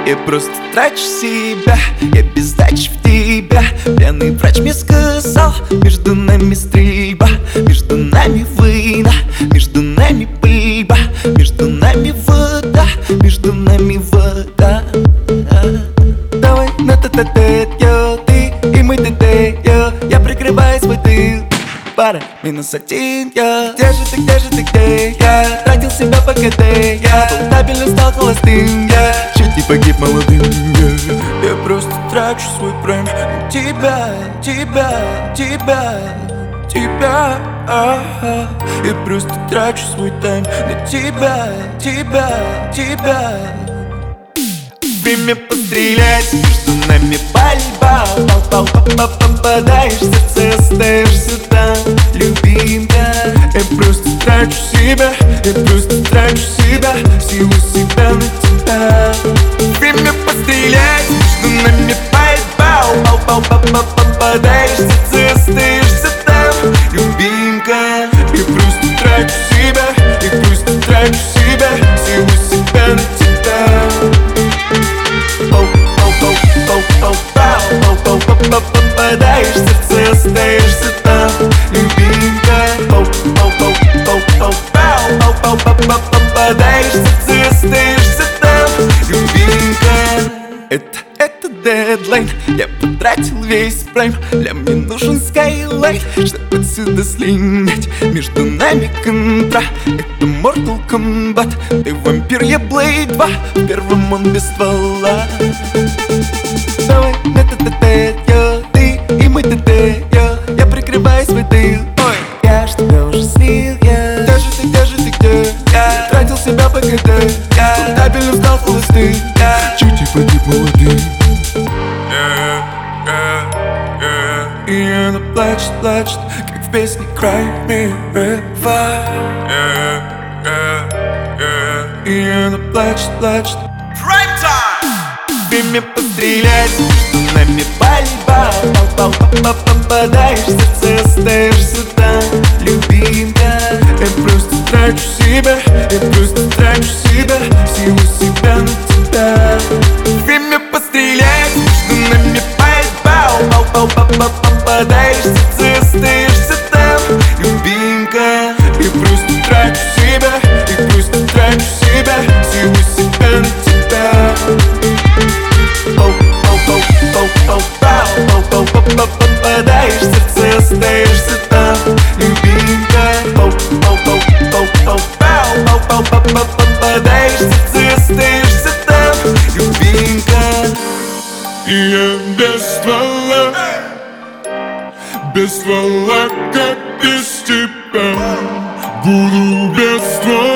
Я просто трачу себя, я без сдачи в тебя. Пьяный врач мне сказал, между нами стрельба, между нами война, между нами пыльба, между нами вода, между нами вода. Давай на тет-а-тет, йо, ты и мы тет-а-тет, я прикрываю свой тыл. Пара, -1, я. Где же ты, где же ты, где я? Тратил себя по КТ, я был стабильно, стал холостым, я чуть не погиб молодым, я просто трачу свой прайм на тебя, тебя, тебя, тебя, я просто трачу свой тайм на тебя, тебя, тебя. Время пострелять, между нами пальба. Попадаешь в сердце, остаешься там, любимая. Я просто трачу себя, я просто трачу себя, силу себя на тебя. Время пострелять, между нами пальба. Попадаешь в сердце, остаешься там, любимая. Я просто трачу себя, я просто трачу себя, силу себя на тебя. Попадаешь в сердце, остаешься там, любимая. Попадаешь в сердце, остаешься там, любимая. Это дедлайн, я потратил весь прайм. Для мне нужен скайлайт, чтобы отсюда слинять. Между нами контра, это Mortal Kombat. Ты вампир, я Blade 2, в первом он без ствола. Давай на тет-а-тет, йо, ты и мы тет-а-тет, я прикрываю свой тыл. Ой, я ж тебя уже слил, я. Где же ты, где же ты, где? Я тратил себя по КТ, я стабильно стал холостым, я чуть не погиб молодым. И она плачет, плачет, как в песне Cry Me River. И она плачет, плачет. Prime time! Время пострелять, между нами пальба. Попадаешь в сердце, остаешься там, любимая. Я просто трачу себя, я просто трачу себя, силу себя на тебя. Время пострелять, между нами пальба. Попадаешь в сердце, остаешься там, любимая. Я просто трачу себя, я просто трачу себя, силу себя на тебя. Попадаешь в сердце, остаешься там, любимая. Попадаешь в сердце, остаешься там, любимая. И я без ствола, как без тебя. Буду без ствола.